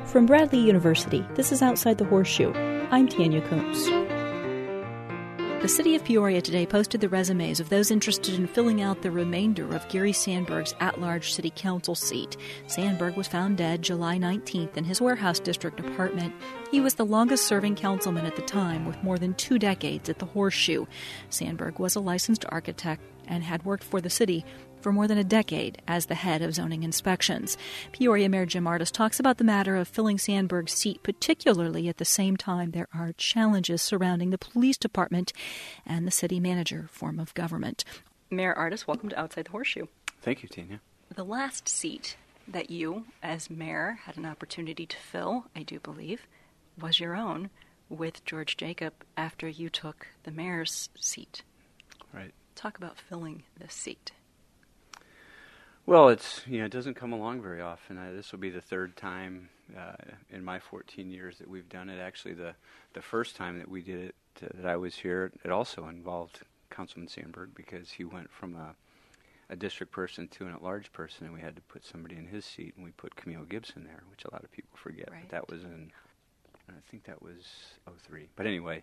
From Bradley University, this is Outside the Horseshoe. I'm Tanya Coombs. The city of Peoria today posted the resumes of those interested in filling out the remainder of Gary Sandberg's at-large city council seat. Sandberg was found dead July 19th in his Warehouse District apartment. He was the longest-serving councilman at the time, with more than 2 decades at the Horseshoe. Sandberg was a licensed architect and had worked for the city for more than a decade as the head of zoning inspections. Peoria Mayor Jim Ardis talks about the matter of filling Sandberg's seat, particularly at the same time there are challenges surrounding the police department and the city manager form of government. Mayor Ardis, welcome to Outside the Horseshoe. Thank you, Tina. The last seat that you, as mayor, had an opportunity to fill, I do believe, was your own with George Jacob after you took the mayor's seat. Right. Talk about filling this seat. Well, it doesn't come along very often. This will be the third time in my 14 years that we've done it. Actually, the first time that we did it, that I was here, it also involved Councilman Sandberg because he went from a district person to an at-large person, and we had to put somebody in his seat, and we put Camille Gibson there, which a lot of people forget. Right. But that was I think that was 2003. But anyway,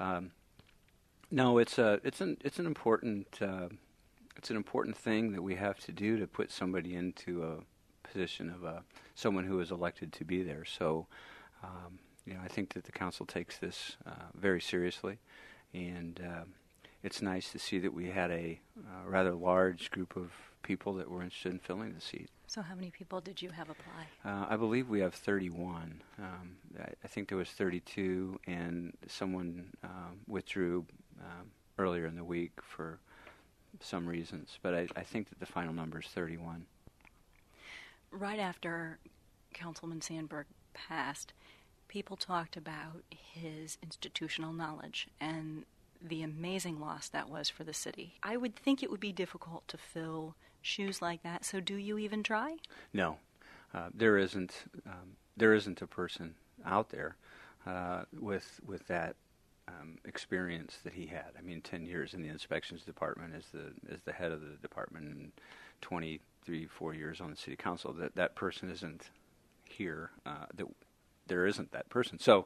no, it's an important. It's an important thing that we have to do to put somebody into a position of someone who is elected to be there. So, I think that the council takes this very seriously, and it's nice to see that we had a rather large group of people that were interested in filling the seat. So how many people did you have apply? I believe we have 31. I think there was 32, and someone withdrew earlier in the week for some reasons, but I think that the final number is 31. Right after Councilman Sandberg passed, people talked about his institutional knowledge and the amazing loss that was for the city. I would think it would be difficult to fill shoes like that, so do you even try? No. There isn't a person out there with that experience that he had. I mean, 10 years in the inspections department as the head of the department, and 4 years on the city council. That person isn't here. There isn't that person. So,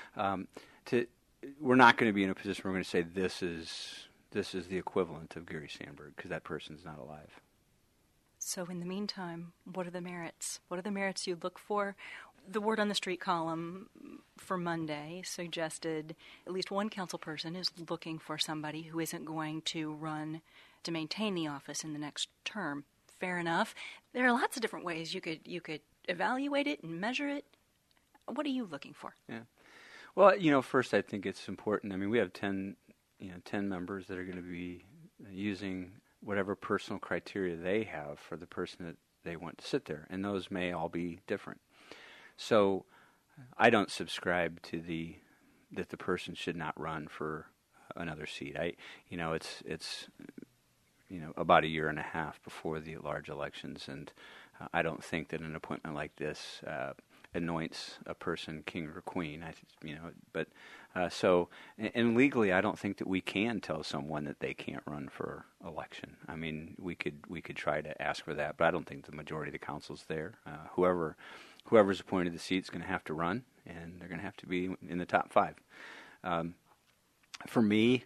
we're not going to be in a position where we're going to say this is the equivalent of Gary Sandberg, because that person's not alive. So in the meantime, what are the merits? What are the merits you look for? The Word on the Street column for Monday suggested at least one council person is looking for somebody who isn't going to run to maintain the office in the next term. Fair enough. There are lots of different ways you could evaluate it and measure it. What are you looking for? Yeah. Well, first I think it's important. I mean, we have 10 members that are going to be using whatever personal criteria they have for the person that they want to sit there, and those may all be different. So I don't subscribe to that the person should not run for another seat. It's about a year and a half before the large elections, and I don't think that an appointment like this anoints a person king or queen. And legally, I don't think that we can tell someone that they can't run for election. I mean, we could try to ask for that, but I don't think the majority of the council's there. Whoever's appointed the seat is going to have to run, and they're going to have to be in the top 5. For me,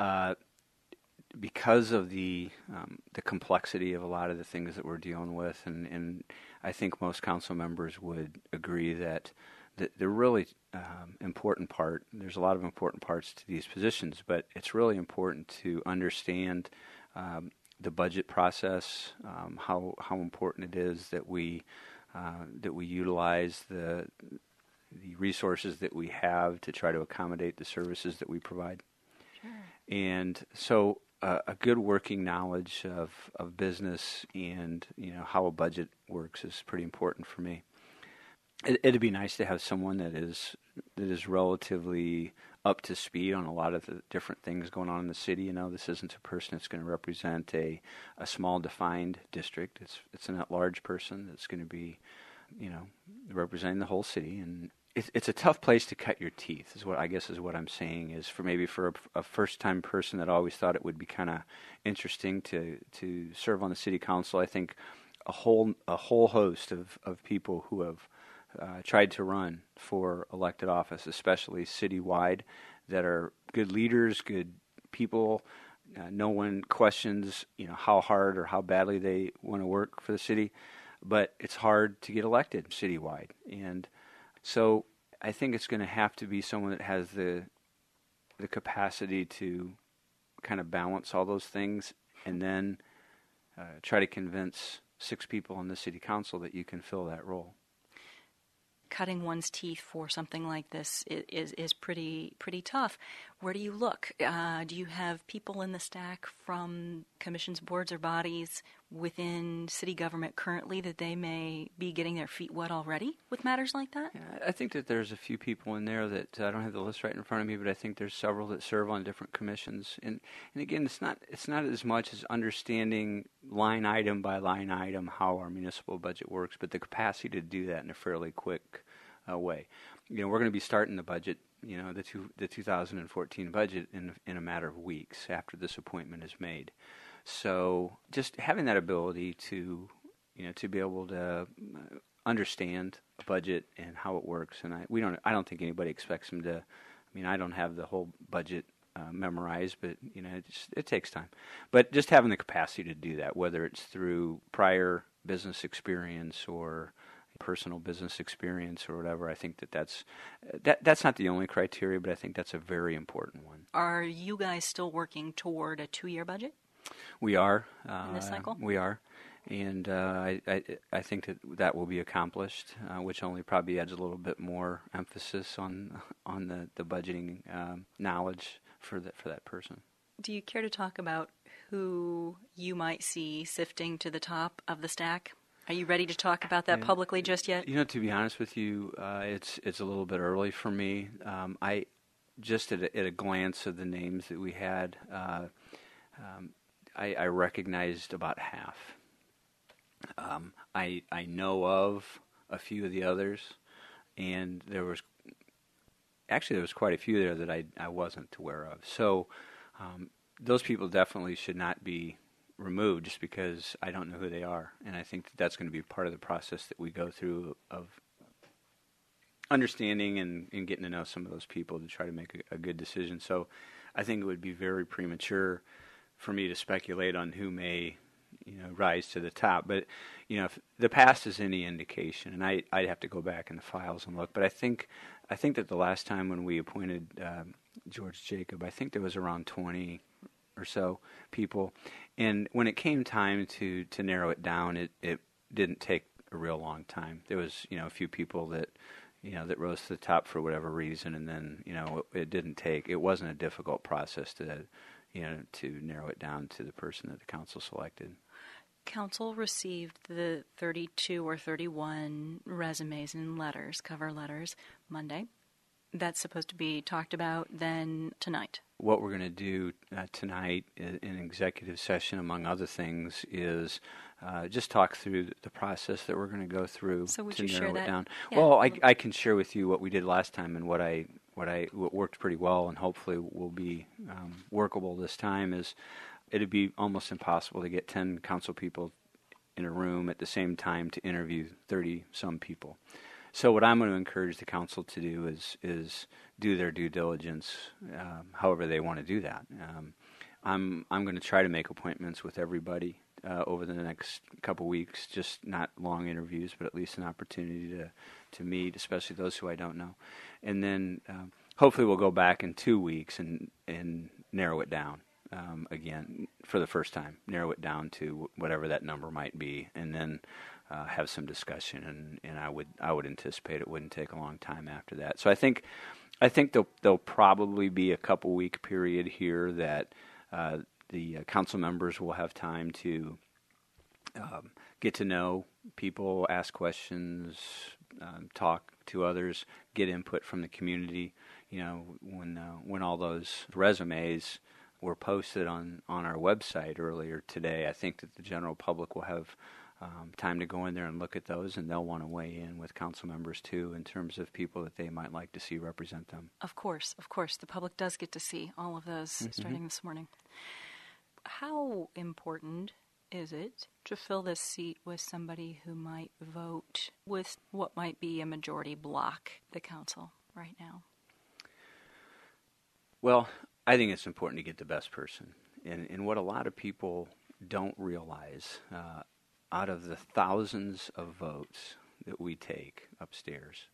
because of the complexity of a lot of the things that we're dealing with, and I think most council members would agree that the really important part, there's a lot of important parts to these positions, but it's really important to understand the budget process, how important it is that we utilize the resources that we have to try to accommodate the services that we provide. Sure. And so a good working knowledge of business and how a budget works is pretty important for me. It'd be nice to have someone that is relatively up to speed on a lot of the different things going on in the city. This isn't a person that's going to represent a small defined district. It's an at-large person that's going to be, representing the whole city. And it's a tough place to cut your teeth, is what I'm saying. Is for a first-time person that always thought it would be kind of interesting to serve on the city council. I think a whole host of people who have tried to run for elected office, especially citywide, that are good leaders, good people. No one questions, how hard or how badly they want to work for the city, but it's hard to get elected citywide. And so I think it's going to have to be someone that has the capacity to kind of balance all those things, and then try to convince 6 people on the city council that you can fill that role. Cutting one's teeth for something like this is pretty tough. Where do you look? Do you have people in the stack from commissions, boards, or bodies within city government currently that they may be getting their feet wet already with matters like that? Yeah, I think that there's a few people in there that I don't have the list right in front of me, but I think there's several that serve on different commissions. And again, it's not as much as understanding line item by line item how our municipal budget works, but the capacity to do that in a fairly quick way. We're going to be starting the budget, the 2014 budget in a matter of weeks after this appointment is made. So just having that ability to be able to understand a budget and how it works, and I don't think anybody expects them to. I don't have the whole budget memorized, but it takes time. But just having the capacity to do that, whether it's through prior business experience or personal business experience or whatever, I think that's not the only criteria, but I think that's a very important one. Are you guys still working toward a 2-year budget? We are. In this cycle? We are. And I think that will be accomplished, which only probably adds a little bit more emphasis on the budgeting knowledge for that person. Do you care to talk about who you might see sifting to the top of the stack? Are you ready to talk about that publicly just yet? To be honest with you, it's a little bit early for me. I just at a glance of the names that we had, I recognized about half. I know of a few of the others, and there was quite a few there that I wasn't aware of. So those people definitely should not be removed just because I don't know who they are, and I think that's going to be part of the process that we go through of understanding and getting to know some of those people to try to make a good decision. So I think it would be very premature for me to speculate on who may rise to the top. But if the past is any indication, and I'd have to go back in the files and look, but I think that the last time when we appointed George Jacob, I think there was around 20 or so people, and when it came time to narrow it down, it didn't take a real long time. There was a few people that that rose to the top for whatever reason, and then it wasn't a difficult process to narrow it down to the person that the council selected. Council received the 32 or 31 resumes and cover letters, Monday. That's supposed to be talked about then tonight. What we're going to do tonight in executive session, among other things, is just talk through the process that we're going to go through to narrow it down. Yeah. Well, I can share with you what we did last time and what worked pretty well and hopefully will be workable this time. Is it'd be almost impossible to get 10 council people in a room at the same time to interview 30-some people. So what I'm going to encourage the council to do is do their due diligence, however they want to do that. I'm going to try to make appointments with everybody over the next couple weeks, just not long interviews, but at least an opportunity to meet, especially those who I don't know. And then hopefully we'll go back in 2 weeks and narrow it down again for the first time, narrow it down to whatever that number might be, and then have some discussion, and I would anticipate it wouldn't take a long time after that. So I think there'll probably be a couple week period here that the council members will have time to get to know people, ask questions, talk to others, get input from the community. When all those resumes were posted on our website earlier today, I think that the general public will have time to go in there and look at those, and they'll want to weigh in with council members too in terms of people that they might like to see represent them. Of course. The public does get to see all of those starting this morning. How important is it to fill this seat with somebody who might vote with what might be a majority block the council right now? Well, I think it's important to get the best person. And what a lot of people don't realize, out of the thousands of votes that we take upstairs,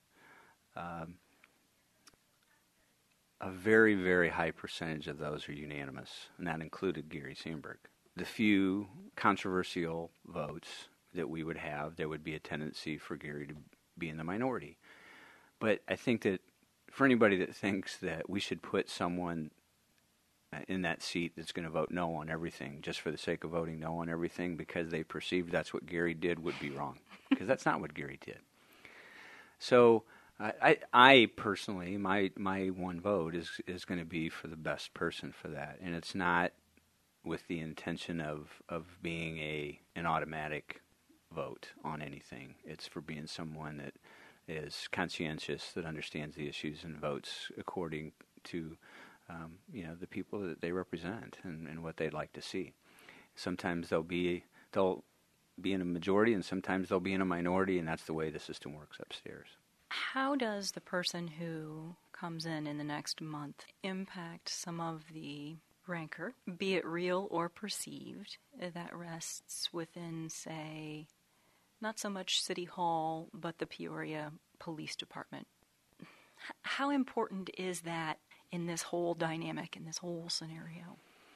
a very, very high percentage of those are unanimous, and that included Gary Sandberg. The few controversial votes that we would have, there would be a tendency for Gary to be in the minority. But I think that for anybody that thinks that we should put someone in that seat that's going to vote no on everything just for the sake of voting no on everything because they perceive that's what Gary did would be wrong, because that's not what Gary did. So I personally, my one vote is going to be for the best person for that, and it's not with the intention of being an automatic vote on anything. It's for being someone that is conscientious, that understands the issues and votes according to the people that they represent and what they'd like to see. Sometimes they'll be in a majority, and sometimes they'll be in a minority, and that's the way the system works upstairs. How does the person who comes in the next month impact some of the rancor, be it real or perceived, that rests within, say, not so much City Hall, but the Peoria Police Department? How important is that in this whole dynamic, in this whole scenario?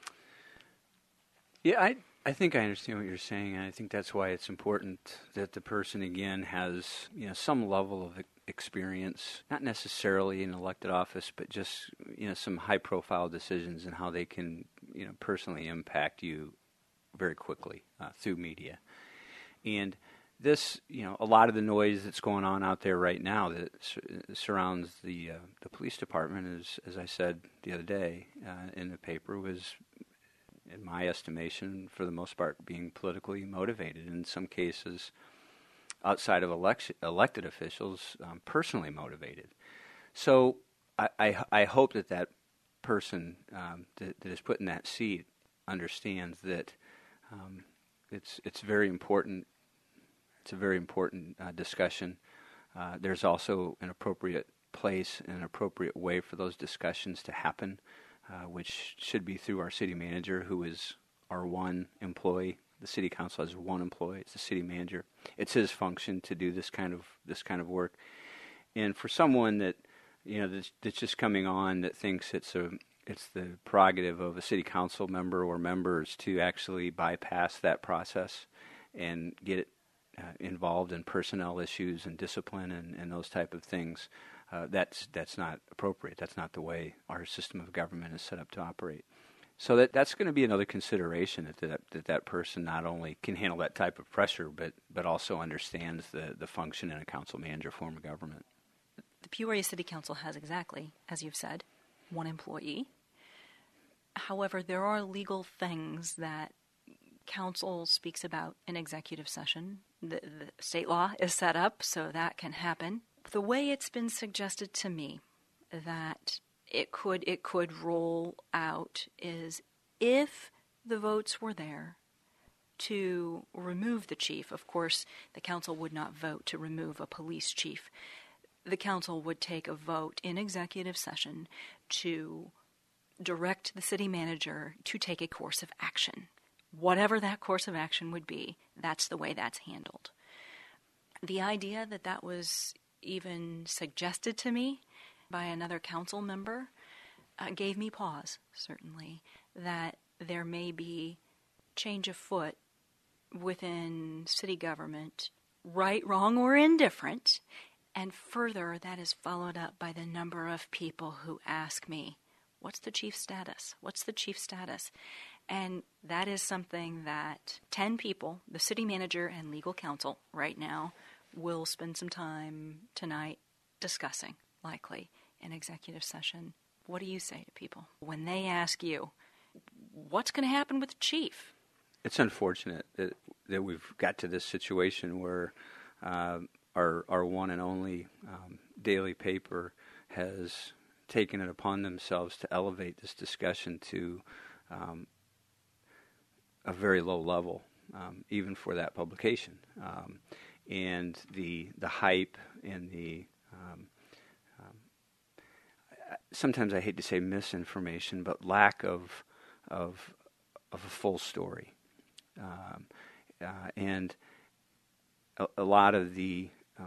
Yeah, I think I understand what you're saying, and I think that's why it's important that the person, again, has some level of experience, not necessarily in elected office, but just some high-profile decisions and how they can personally impact you very quickly through media. And this, a lot of the noise that's going on out there right now that surrounds the police department, as I said the other day in the paper, was, in my estimation, for the most part, being politically motivated. In some cases, outside of elected officials, personally motivated. So I hope that person that is put in that seat understands that it's very important. It's a very important discussion. There's also an appropriate place and an appropriate way for those discussions to happen, which should be through our city manager, who is our one employee. The city council has one employee. It's the city manager. It's his function to do this kind of work. And for someone that that's just coming on, that thinks it's the prerogative of a city council member or members to actually bypass that process and get it involved in personnel issues and discipline and those type of things, that's not appropriate. That's not the way our system of government is set up to operate. So that's going to be another consideration, that person not only can handle that type of pressure, but also understands the function in a council manager form of government. The Peoria City Council has exactly, as you've said, one employee. However, there are legal things that council speaks about in executive session. The state law is set up so that can happen. The way it's been suggested to me that it could roll out is if the votes were there to remove the chief. Of course, the council would not vote to remove a police chief. The council would take a vote in executive session to direct the city manager to take a course of action. Whatever that course of action would be, that's the way that's handled. The idea that was even suggested to me by another council member gave me pause, certainly, that there may be change of foot within city government, right, wrong, or indifferent. And further, that is followed up by the number of people who ask me, what's the chief's status? What's the chief's status? And that is something that 10 people, the city manager and legal counsel right now, will spend some time tonight discussing, likely, in executive session. What do you say to people when they ask you, what's going to happen with the chief? It's unfortunate that we've got to this situation where our one and only daily paper has taken it upon themselves to elevate this discussion to a very low level. even for that publication. And the hype and the sometimes I hate to say misinformation, but lack of a full story, and a lot of the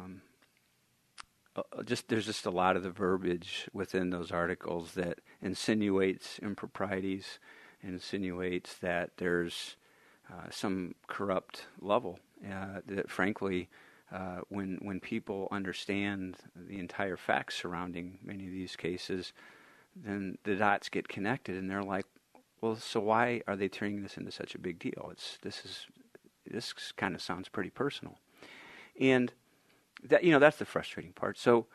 there's just a lot of the verbiage within those articles that insinuates improprieties, insinuates that there's some corrupt level that, frankly, when people understand the entire facts surrounding many of these cases, then the dots get connected, and they're like, well, so why are they turning this into such a big deal? This kind of sounds pretty personal, and that's the frustrating part. So,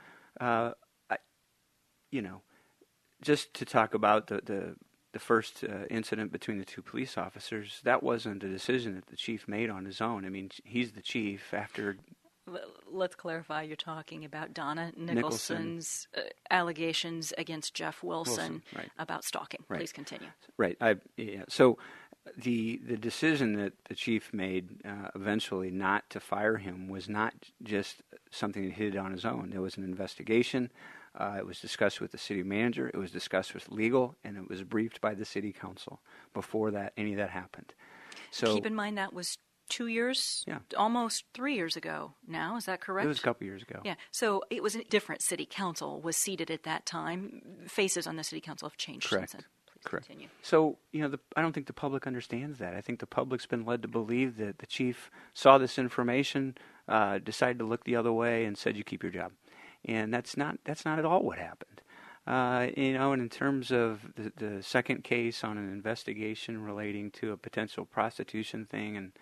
just to talk about the first incident between the two police officers, that wasn't a decision that the chief made on his own. I mean, he's the chief after. Let's clarify, you're talking about Donna Nicholson's allegations against Jeff Wilson right. about stalking. Right. Please continue. Right. So the decision that the chief made eventually not to fire him was not just something that he did on his own. There was an investigation. It was discussed with the city manager. It was discussed with legal, and it was briefed by the city council before that any of that happened. So keep in mind that was 2 years, almost 3 years ago now. Is that correct? It was a couple years ago. Yeah. So it was a different city council was seated at that time. Faces on the city council have changed Correct. since then. Please Correct. continue. So, I don't think the public understands that. I think the public's been led to believe that the chief saw this information, decided to look the other way, and said, "You keep your job," and that's not at all what happened. And in terms of the second case on an investigation relating to a potential prostitution thing, and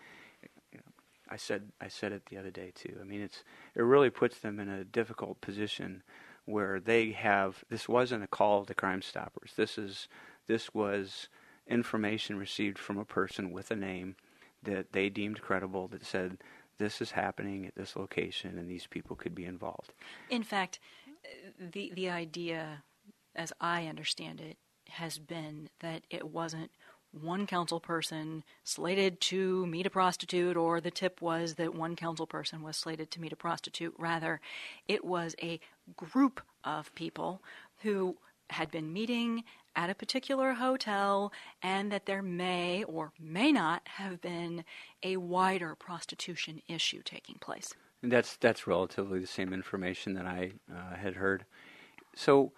I said it the other day too. I mean, it really puts them in a difficult position where this wasn't a call to Crime Stoppers. This was information received from a person with a name that they deemed credible that said this is happening at this location and these people could be involved. In fact, the idea, as I understand it, has been that it wasn't one council person slated to meet a prostitute, or the tip was that one council person was slated to meet a prostitute. Rather, it was a group of people who had been meeting at a particular hotel, and that there may or may not have been a wider prostitution issue taking place. And that's relatively the same information that I had heard. So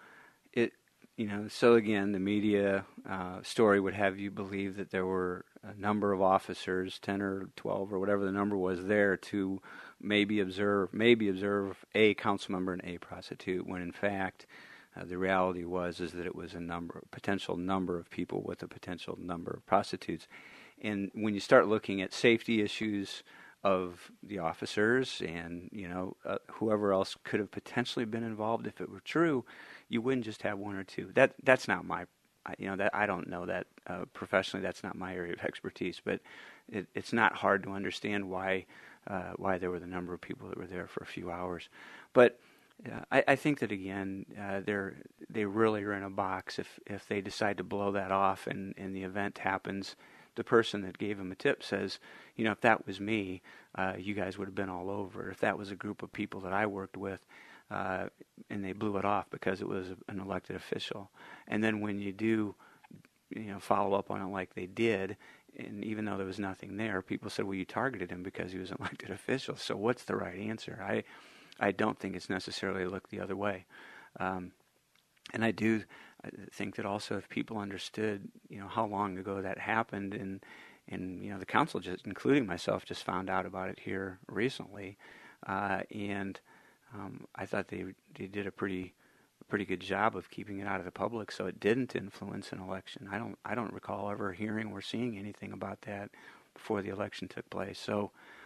so again, the media story would have you believe that there were a number of officers, 10 or 12 or whatever the number was, there to maybe observe a council member and a prostitute, when in fact the reality is that it was a potential number of people with a potential number of prostitutes. And when you start looking at safety issues of the officers and whoever else could have potentially been involved, if it were true, you wouldn't just have one or two. That's not my, that I don't know that professionally. That's not my area of expertise. But it's not hard to understand why there were the number of people that were there for a few hours. But I think that again, they really are in a box if they decide to blow that off and the event happens. The person that gave him a tip says, if that was me, you guys would have been all over. If that was a group of people that I worked with, and they blew it off because it was an elected official. And then when you do, follow up on it like they did, and even though there was nothing there, people said, well, you targeted him because he was an elected official. So what's the right answer? I don't think it's necessarily look the other way. And I do think that also if people understood, how long ago that happened, and the council, just including myself, just found out about it here recently, and I thought they did a pretty good job of keeping it out of the public, so it didn't influence an election. I don't recall ever hearing or seeing anything about that before the election took place. So,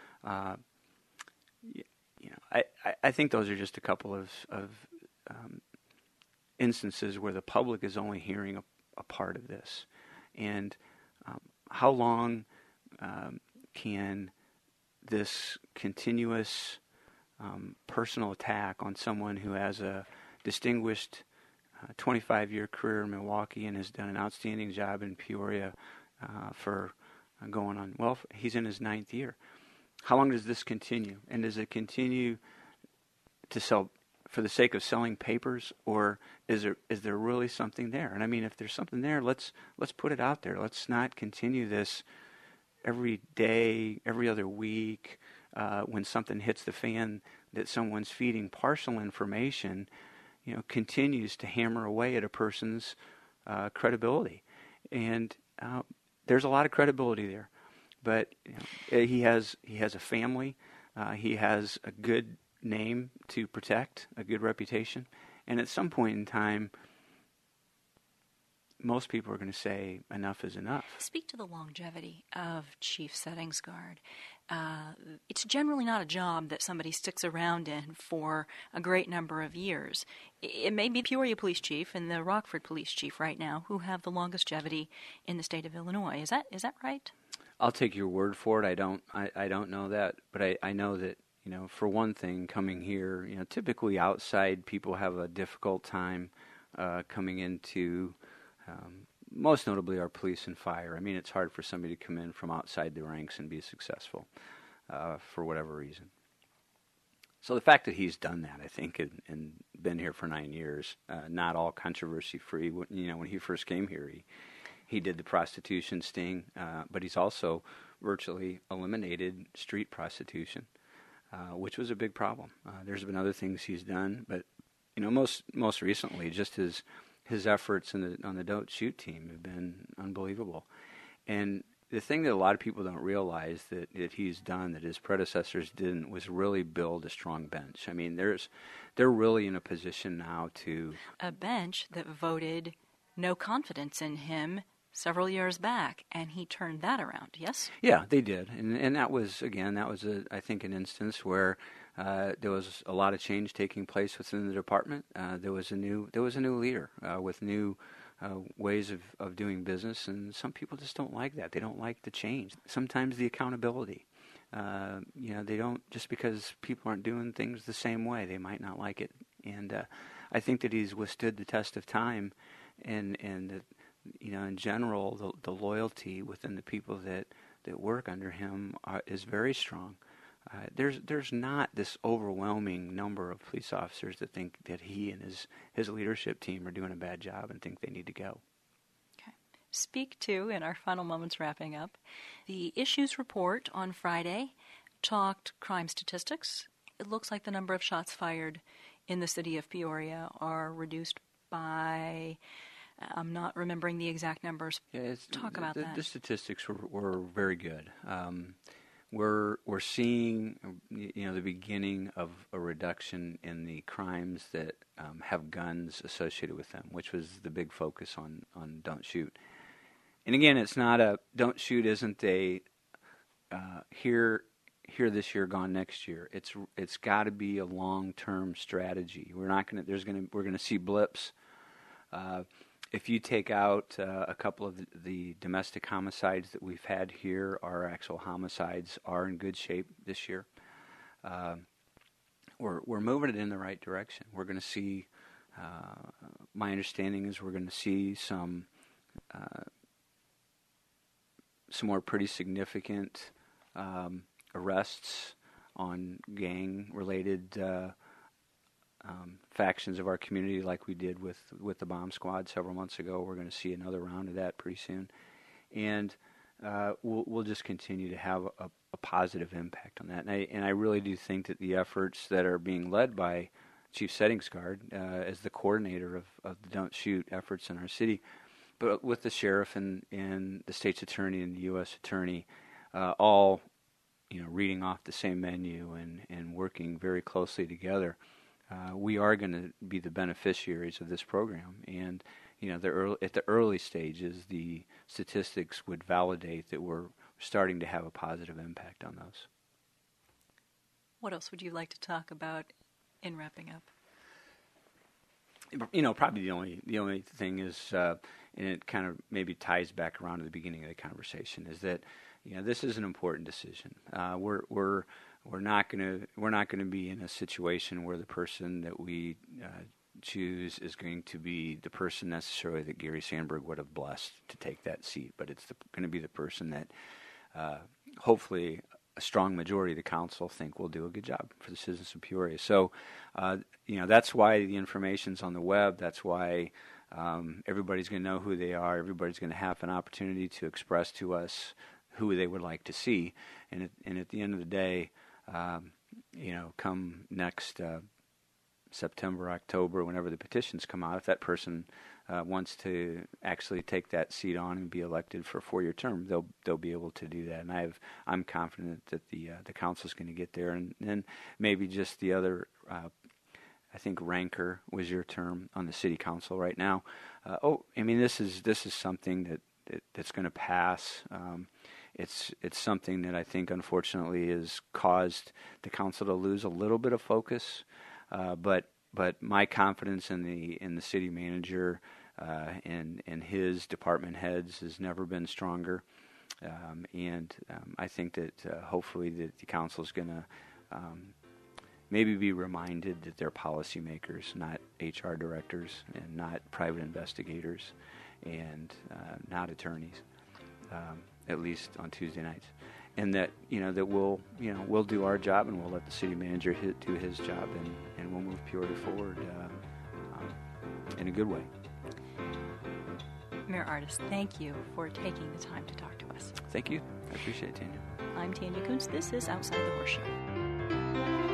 I think those are just a couple of instances where the public is only hearing a part of this, and how long can this continuous personal attack on someone who has a distinguished 25-year career in Milwaukee and has done an outstanding job in Peoria for going on. Well, he's in his 9th year. How long does this continue? And does it continue to sell for the sake of selling papers, or is there really something there? And I mean, if there's something there, let's put it out there. Let's not continue this every day, every other week, when something hits the fan that someone's feeding partial information, continues to hammer away at a person's credibility. And there's a lot of credibility there, but he has a family, he has a good name to protect, a good reputation, and at some point in time, most people are going to say enough is enough. Speak to the longevity of Chief Settingsguard. It's generally not a job that somebody sticks around in for a great number of years. It may be Peoria Police Chief and the Rockford Police Chief right now who have the longevity in the state of Illinois. Is that right? I'll take your word for it. I don't know that, but I know that, for one thing, coming here, typically outside people have a difficult time coming into, most notably our police and fire. I mean, it's hard for somebody to come in from outside the ranks and be successful for whatever reason. So the fact that he's done that, I think, and been here for 9 years, not all controversy-free. When he first came here, he did the prostitution sting, but he's also virtually eliminated street prostitution, which was a big problem. There's been other things he's done, but most recently, just his efforts on the Don't Shoot team have been unbelievable. And the thing that a lot of people don't realize that he's done, that his predecessors didn't, was really build a strong bench. I mean, they're really in a position now to... A bench that voted no confidence in him several years back, and he turned that around, yes? Yeah, they did. And that was, I think, an instance where there was a lot of change taking place within the department. There was a new leader with new ways of doing business, and some people just don't like that. They don't like the change. Sometimes the accountability. They don't, just because people aren't doing things the same way, they might not like it. And I think that he's withstood the test of time, and in general, the loyalty within the people that work under him is very strong. There's not this overwhelming number of police officers that think that he and his leadership team are doing a bad job and think they need to go. Okay. Speak to, in our final moments wrapping up, the issues report on Friday talked crime statistics. It looks like the number of shots fired in the city of Peoria are reduced by... I'm not remembering the exact numbers. Yeah, talk about that. The statistics were very good. We're seeing the beginning of a reduction in the crimes that have guns associated with them, which was the big focus on Don't Shoot. And again, it's not a Don't Shoot isn't a here this year, gone next year. It's got to be a long-term strategy. We're going to see blips. If you take out a couple of the domestic homicides that we've had here, our actual homicides are in good shape this year. We're moving it in the right direction. We're going to see, my understanding is we're going to see some more pretty significant arrests on gang-related factions of our community, like we did with the bomb squad several months ago. We're going to see another round of that pretty soon, and we'll just continue to have a positive impact on that. And I really do think that the efforts that are being led by Chief Settingsguard as the coordinator of the Don't Shoot efforts in our city, but with the sheriff and the state's attorney and the U.S. attorney, all reading off the same menu and working very closely together. We are going to be the beneficiaries of this program, and at the early stages, the statistics would validate that we're starting to have a positive impact on those. What else would you like to talk about in wrapping up? Probably the only thing is, and it kind of maybe ties back around to the beginning of the conversation, is that this is an important decision. We're not going to be in a situation where the person that we choose is going to be the person necessarily that Gary Sandberg would have blessed to take that seat, but it's going to be the person that hopefully a strong majority of the council think we'll do a good job for the citizens of Peoria. So, that's why the information's on the web. That's why everybody's going to know who they are. Everybody's going to have an opportunity to express to us who they would like to see. And at the end of the day, come next September, October, whenever the petitions come out, if that person wants to actually take that seat on and be elected for a 4-year term, they'll be able to do that. And I'm confident that the council's going to get there. And then maybe just the other, I think rancor was your term on the city council right now. This is something that's going to pass. It's something that I think unfortunately has caused the council to lose a little bit of focus. But my confidence in the city manager and his department heads has never been stronger. I think that hopefully the council is going to maybe be reminded that they're policymakers, not HR directors, and not private investigators, and not attorneys, at least on Tuesday nights. And that that we'll do our job, and we'll let the city manager do his job, and we'll move Peoria forward in a good way. Mayor Ardis, thank you for taking the time to talk to us. Thank you. I appreciate it, Tanya. I'm Tanya Kuntz. This is Outside the Horseshoe.